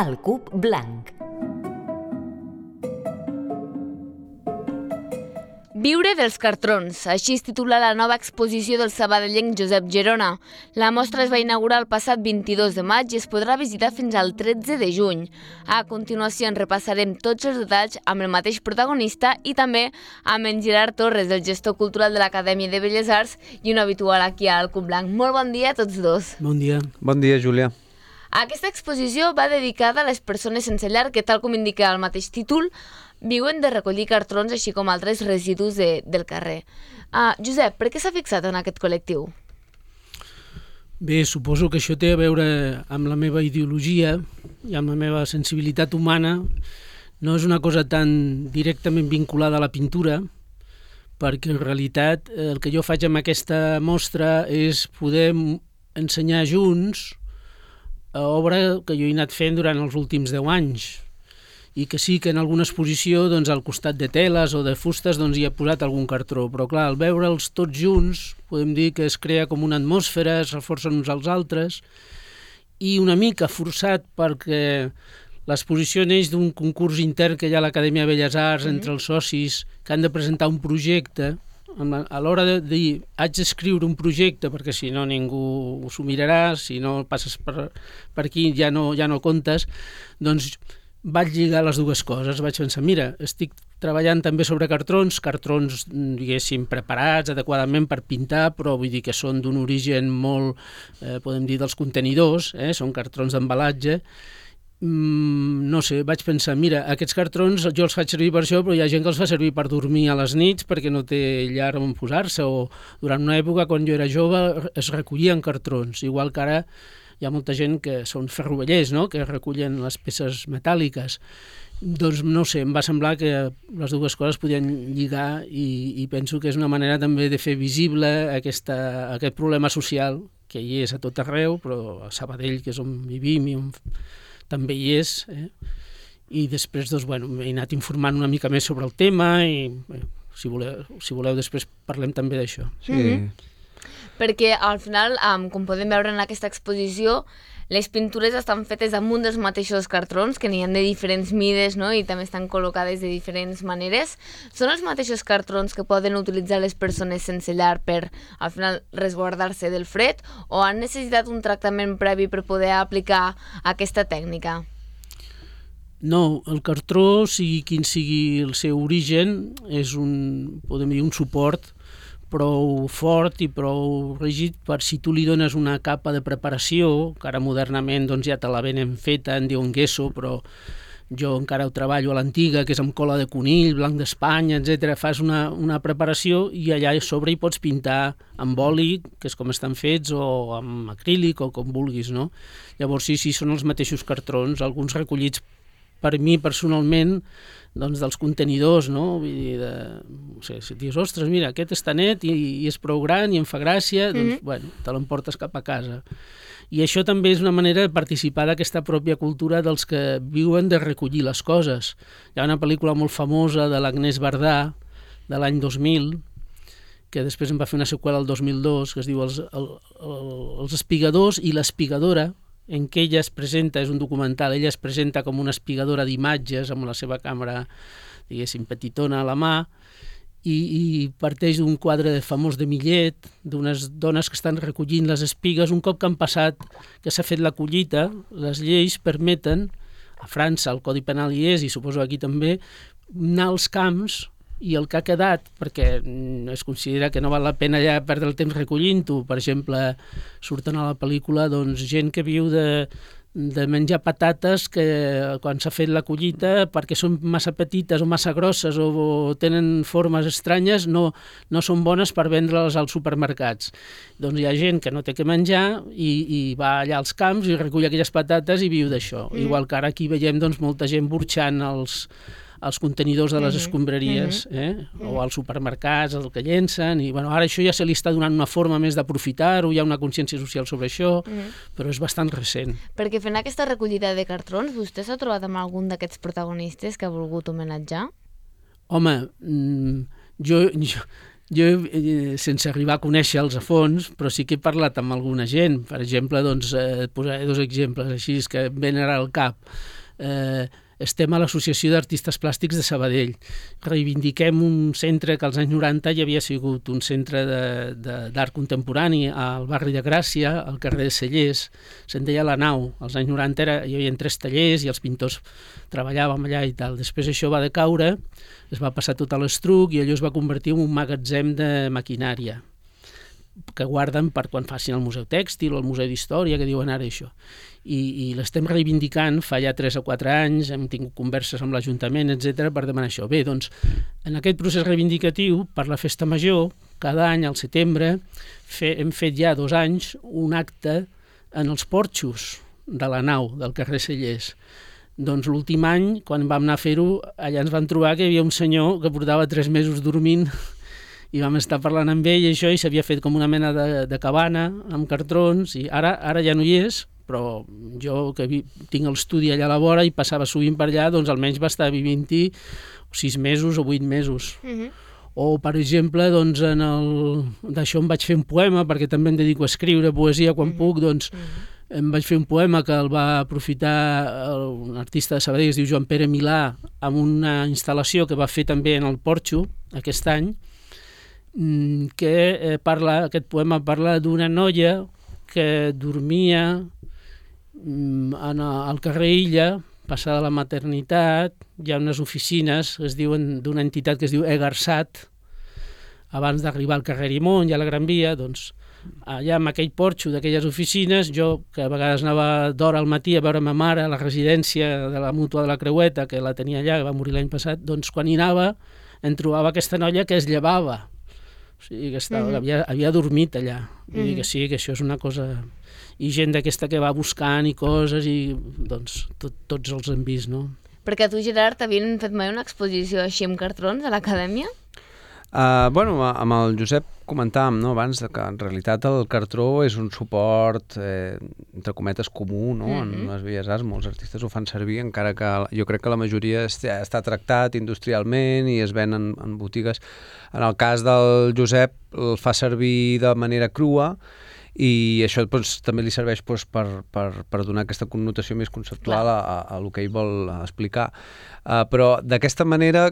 El cub blanc. Viure dels cartrons, així es titula la nova exposició del sabadellenc Josep Gerona. La mostra es va inaugurar el passat 22 de maig i es podrà visitar fins al 13 de juny. A continuació en repassarem tots els detalls amb el mateix protagonista i també amb en Gerard Torres, el gestor cultural de l'Acadèmia de Belles Arts i un habitual aquí al Cub Blanc. Molt bon dia a tots dos. Bon dia. Bon dia, Júlia. Aquesta exposició va dedicada a les persones sense llar que, tal com indica el mateix títol, viuen de recollir cartrons així com altres residus del carrer. Josep, per què s'ha fixat en aquest col·lectiu? Bé, suposo que això té a veure amb la meva ideologia i amb la meva sensibilitat humana. No és una cosa tan directament vinculada a la pintura, perquè en realitat el que jo faig amb aquesta mostra és poder ensenyar junts a obra que jo he anat fent durant els últims 10 anys. I que sí que en alguna exposició doncs, al costat de teles o de fustes doncs, hi ha posat algun cartró, però clar, al veure'ls tots junts podem dir que es crea com una atmosfera, es reforcen uns als altres i una mica forçat perquè l'exposició neix d'un concurs intern que hi ha a l'Acadèmia de Belles Arts entre els socis que han de presentar un projecte. A l'hora de dir haig d'escriure un projecte perquè si no ningú s'ho mirarà, si no passes per aquí ja no comptes, doncs vaig lligar les dues coses, vaig pensar, mira, estic treballant també sobre cartrons, diguéssim, preparats adequadament per pintar, però vull dir que són d'un origen molt, podem dir, dels contenidors, són cartrons d'embalatge. No sé, vaig pensar, mira, aquests cartrons jo els faig servir per això, però hi ha gent que els fa servir per dormir a les nits perquè no té llar on posar-se, o durant una època, quan jo era jove, es recollien cartrons, igual que ara hi ha molta gent que són ferrovellers, no?, que recullen les peces metàl·liques. Doncs no sé, em va semblar que les dues coses podien lligar i penso que és una manera també de fer visible aquest problema social que hi és a tot arreu, però a Sabadell, que és on vivim i on també hi és, i després doncs, bueno, m'he anat informant una mica més sobre el tema i si voleu després parlem també d'això. Sí. Perquè al final, com podem veure en aquesta exposició, les pintures estan fetes amb un dels mateixos cartrons, que n'hi ha de diferents mides, no?, i també estan col·locades de diferents maneres. Són els mateixos cartrons que poden utilitzar les persones sense llar per, al final, resguardar-se del fred, o han necessitat un tractament previ per poder aplicar aquesta tècnica? No, el cartró, sigui quin sigui el seu origen, és podem dir, un suport prou fort i prou rígid per si tu li dones una capa de preparació, que ara modernament doncs, ja te la venen feta, en diuen gesso, però jo encara ho treballo a l'antiga, que és amb cola de conill, blanc d'Espanya, etc. Fas una preparació i allà a sobre hi pots pintar amb oli, que és com estan fets, o amb acrílic, o com vulguis, no? Llavors sí, són els mateixos cartrons, alguns recollits per mi personalment, doncs dels contenidors, no? Vull dir, si dius, ostres, mira, aquest està net i és prou gran i em fa gràcia, doncs, bueno, te l'emportes cap a casa. I això també és una manera de participar d'aquesta pròpia cultura dels que viuen de recollir les coses. Hi ha una pel·lícula molt famosa de l'Agnès Bardà, de l'any 2000, que després en va fer una seqüela el 2002, que es diu Els espigadors i l'espigadora, en què ella es presenta, és un documental, ella es presenta com una espigadora d'imatges amb la seva càmera, diguéssim, petitona a la mà, i parteix d'un quadre famós de Millet, d'unes dones que estan recollint les espigues. Un cop que han passat, que s'ha fet la collita, les lleis permeten, a França el Codi Penal hi és, i suposo aquí també, anar als camps i el que ha quedat, perquè es considera que no val la pena ja perdre el temps recollint-ho. Per exemple, surten a la pel·lícula doncs, gent que viu de menjar patates que quan s'ha fet la collita, perquè són massa petites o massa grosses o tenen formes estranyes, no són bones per vendre-les als supermercats. Doncs hi ha gent que no té què menjar i va allà als camps i recull aquelles patates i viu d'això. Igual que ara aquí veiem doncs, molta gent burxant els contenidors de les escombraries, o als supermercats, el que llencen, i bueno, ara això ja se li està donant una forma més d'aprofitar-ho, hi ha una consciència social sobre això, però és bastant recent. Perquè fent aquesta recollida de cartrons, vostè s'ha trobat amb algun d'aquests protagonistes que ha volgut homenatjar? Home, jo Jo, sense arribar a conèixer-los a fons, però sí que he parlat amb alguna gent. Per exemple, doncs, posaré 2 exemples així que em venen ara al cap. Estem a l'Associació d'Artistes Plàstics de Sabadell. Reivindiquem un centre que als anys 90 ja havia sigut un centre d'art contemporani al barri de Gràcia, al carrer de Cellers. Se'n deia La Nau. Als anys 90 hi havia 3 tallers i els pintors treballàvem allà i tal. Després això va decaure, es va passar tot a l'estruc i allò es va convertir en un magatzem de maquinària que guarden per quan facin el Museu Tèxtil o el Museu d'Història, que diuen ara això. I l'estem reivindicant fa ja 3 o 4 anys, hem tingut converses amb l'Ajuntament, etc per demanar això. Bé, doncs, en aquest procés reivindicatiu, per la Festa Major, cada any, al setembre, hem fet ja 2 anys un acte en els porxos de La Nau, del carrer Cellers. Doncs l'últim any, quan vam anar a fer-ho, allà ens vam trobar que hi havia un senyor que portava 3 mesos dormint i vam estar parlant amb ell i això, i s'havia fet com una mena de cabana amb cartrons, i ara ja no hi és, però jo que tinc l'estudi allà a la vora i passava sovint per allà, doncs almenys va estar vivint-hi 6 mesos o 8 mesos. O, per exemple, doncs, d'això em vaig fer un poema, perquè també em dedico a escriure poesia quan puc, doncs em vaig fer un poema que el va aprofitar un artista de Sabadell que es diu Joan Pere Milà, amb una instal·lació que va fer també en el porxo aquest any, que aquest poema parla d'una noia que dormia al carrer Illa, passada la maternitat. Hi ha unes oficines que es diuen d'una entitat que es diu Egarsat, abans d'arribar al carrer Rimon i a la Gran Via. Doncs allà amb aquell porxo d'aquelles oficines, jo que a vegades anava d'hora al matí a veure ma mare a la residència de la Mútua de la Creueta, que la tenia allà, que va morir l'any passat, doncs quan hi anava em trobava aquesta noia que es llevava. O sigui, que havia dormit allà. Vull dir que sí, que això és una cosa... I gent d'aquesta que va buscant i coses, i doncs tots els hem vist, no? Perquè tu, Gerard, t'havien fet mai una exposició així amb cartrons a l'acadèmia? Bueno, amb el Josep comentàvem, no, abans, que en realitat el cartró és un suport, entre cometes, comú, no? En les Belles Arts molts artistes ho fan servir, encara que jo crec que la majoria està tractat industrialment i es ven en botigues. En el cas del Josep el fa servir de manera crua, i això doncs, també li serveix doncs, per donar aquesta connotació més conceptual a el que ell vol explicar. Però d'aquesta manera,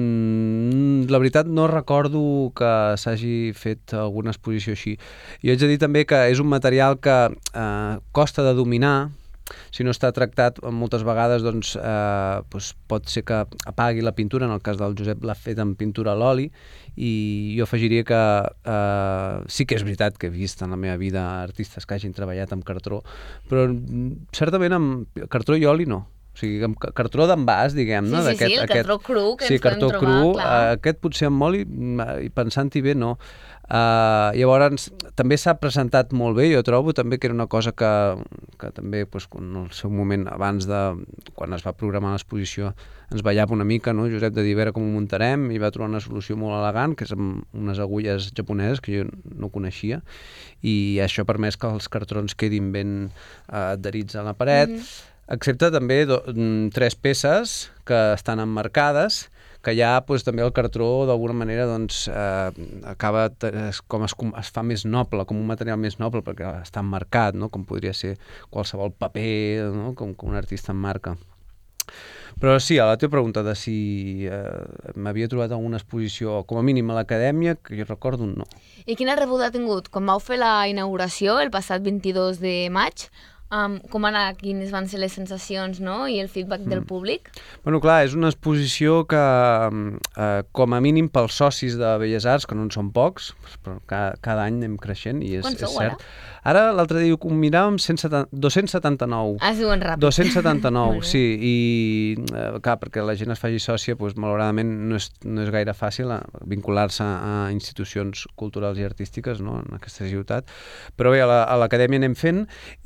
la veritat no recordo que s'hagi fet alguna exposició així. Jo haig de dir també que és un material que costa de dominar. Si no està tractat, moltes vegades doncs, pot ser que apagui la pintura. En el cas del Josep l'ha fet amb pintura a l'oli, i jo afegiria que sí que és veritat que he vist en la meva vida artistes que hagin treballat amb cartró, però certament amb cartró i oli no. O sigui, amb cartró d'envàs, diguem-ne. Sí, el cartró cru que ens podem trobar, clar. Aquest potser amb oli, i pensant-hi bé, no. Llavors, també s'ha presentat molt bé, jo trobo també que era una cosa que també, en el seu moment, abans de quan es va programar l'exposició, ens ballava una mica, no? Josep, de dir, a veure com ho muntarem, i va trobar una solució molt elegant, que és amb unes agulles japoneses que jo no coneixia, i això ha permès que els cartrons quedin ben adherits a la paret, excepte també 3 peces que estan emmarcades, que ja també el cartró d'alguna manera acaba com es fa més noble, com un material més noble, perquè està emmarcat, no? Com podria ser qualsevol paper, no? Com un artista emmarca. Però sí, a la teva pregunta de si m'havia trobat alguna exposició, com a mínim a l'acadèmia, que jo recordo, no. I quina rebuda ha tingut? Quan vau fer la inauguració el passat 22 de maig, com anar, quines van ser les sensacions, no? I el feedback del públic? Bueno, clar, és una exposició que, com a mínim pels socis de Belles Arts, que no en són pocs, però cada any anem creixent, i és cert. Ara, l'altre dia ho miràvem, 279. Es diuen ràpid. 279, sí, i clar, perquè la gent es faci sòcia, malauradament no és gaire fàcil vincular-se a institucions culturals i artístiques, no?, en aquesta ciutat, però bé, a l'acadèmia anem fent,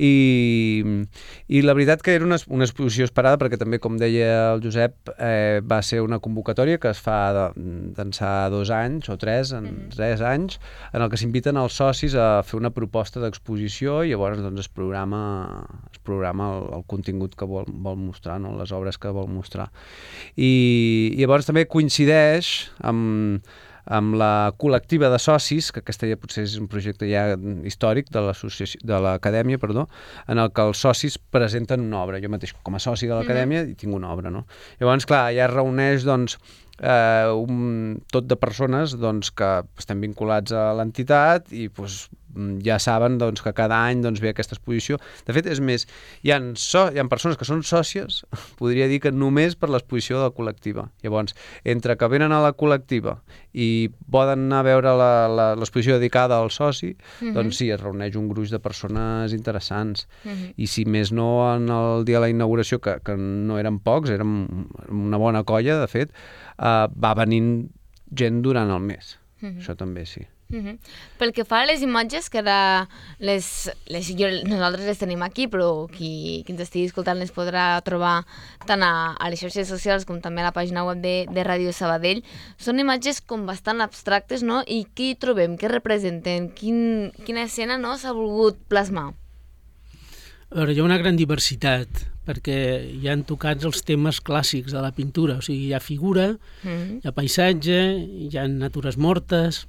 i la veritat que era una exposició esperada, perquè també, com deia el Josep, va ser una convocatòria que es fa d'ençà 2 anys o 3 anys, en el que s'inviten els socis a fer una proposta d'exposició, i llavors es programa el contingut que vol mostrar, no? Les obres que vol mostrar. I llavors també coincideix amb amb la col·lectiva de socis, que aquesta ja potser és un projecte ja històric de l'acadèmia, en el que els socis presenten una obra. Jo mateix, com a soci de l'acadèmia, tinc una obra, no? Llavors, clar, ja es reuneix, doncs, tot de persones que estem vinculats a l'entitat i ja saben que cada any ve aquesta exposició. De fet, és més, hi ha persones que són sòcies, podria dir que només per l'exposició de la col·lectiva. Llavors, entre que venen a la col·lectiva i poden anar a veure l'exposició dedicada al soci, doncs sí, es reuneix un gruix de persones interessants. I si més no, en el dia de la inauguració, que no eren pocs, érem una bona colla, de fet, va venint gent durant el mes. Això també, sí. Pel que fa a les imatges, que ara nosaltres les tenim aquí, però qui ens estigui escoltant les podrà trobar tant a les xarxes socials com també a la pàgina web de Ràdio Sabadell, són imatges com bastant abstractes, no? I què hi trobem? Què representen? Quina escena s'ha volgut plasmar? A veure, hi ha una gran diversitat, perquè hi han tocats els temes clàssics de la pintura, o sigui, hi ha figura, hi ha paisatge, hi ha natures mortes.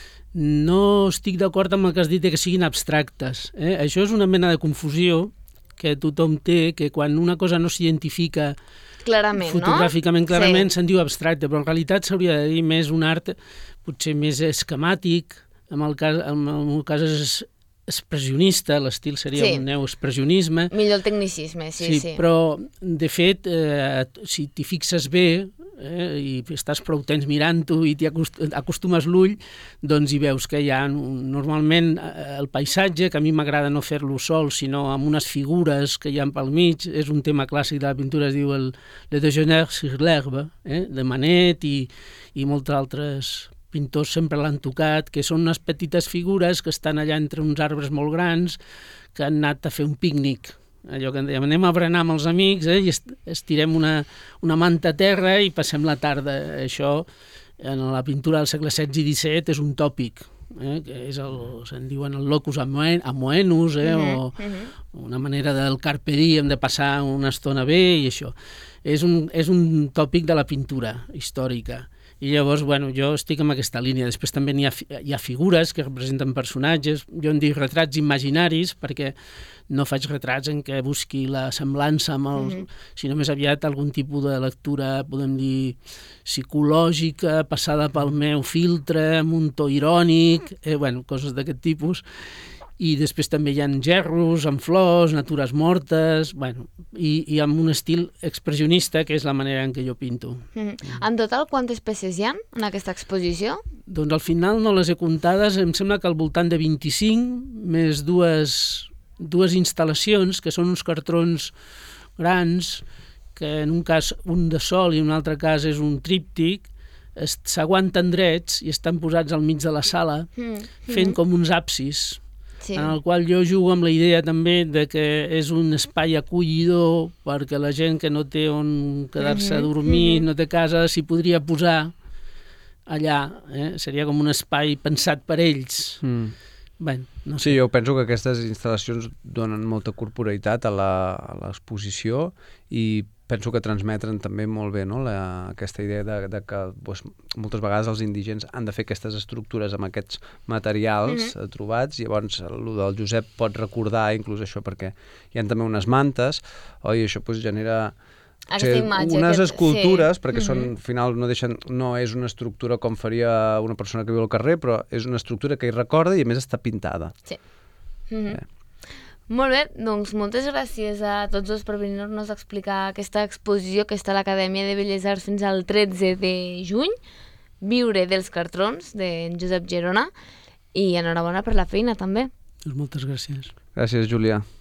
No estic d'acord amb el que has dit que siguin abstractes. Això és una mena de confusió que tothom té, que quan una cosa no s'identifica clarament, fotogràficament, clarament, se'n diu abstracte, però en realitat s'hauria de dir més un art potser més esquemàtic, en el meu cas és expressionista, l'estil seria un neoexpressionisme. Millor el tecnicisme, sí. Però, de fet, si t'hi fixes bé i estàs prou temps mirant-ho i t'hi acostumes l'ull, doncs hi veus que hi ha normalment el paisatge, que a mi m'agrada no fer-lo sol, sinó amb unes figures que hi ha pel mig. És un tema clàssic de la pintura, es diu le déjeuner sur l'herbe, de Manet i molts altres pintors sempre l'han tocat, que són unes petites figures que estan allà entre uns arbres molt grans que han anat a fer un pícnic. Allò que en dèiem, anem a berenar amb els amics i estirem una manta a terra i passem la tarda. Això, en la pintura del segle XVI i XVII, és un tòpic, que és se'n diuen el locus amoenus, o una manera del carpe diem, de passar una estona bé, i això. És un tòpic de la pintura històrica. I llavors, jo estic en aquesta línia. Després també hi ha figures que representen personatges. Jo en dic retrats imaginaris, perquè no faig retrats en què busqui la semblança amb sinó més aviat algun tipus de lectura, podem dir, psicològica, passada pel meu filtre, amb un to irònic, coses d'aquest tipus. I després també hi ha gerros, amb flors, natures mortes, i amb un estil expressionista, que és la manera en què jo pinto. En total, quantes peces hi ha en aquesta exposició? Doncs al final no les he comptades, em sembla que al voltant de 25, més dues instal·lacions, que són uns cartrons grans, que en un cas un de sol i en un altre cas és un tríptic, s'aguanten drets i estan posats al mig de la sala, fent com uns absis, en el qual jo jugo amb la idea també de que és un espai acollidor perquè la gent que no té on quedar-se a dormir, no té casa, s'hi podria posar allà. Seria com un espai pensat per ells. No sé. Sí, jo penso que aquestes instal·lacions donen molta corporeïtat a l'exposició i penso que transmetren també molt bé aquesta idea de que moltes vegades els indigents han de fer aquestes estructures amb aquests materials trobats. Llavors, el del Josep pot recordar inclús això, perquè hi ha també unes mantes, i això genera unes escultures, perquè al final no és una estructura com faria una persona que viu al carrer, però és una estructura que hi recorda i a més està pintada. Sí. Molt bé, doncs moltes gràcies a tots dos per venir-nos a explicar aquesta exposició que està a l'Acadèmia de Belles Arts fins al 13 de juny, Viure dels cartrons, d'en Josep Gerona, i enhorabona per la feina també. Moltes gràcies. Gràcies, Júlia.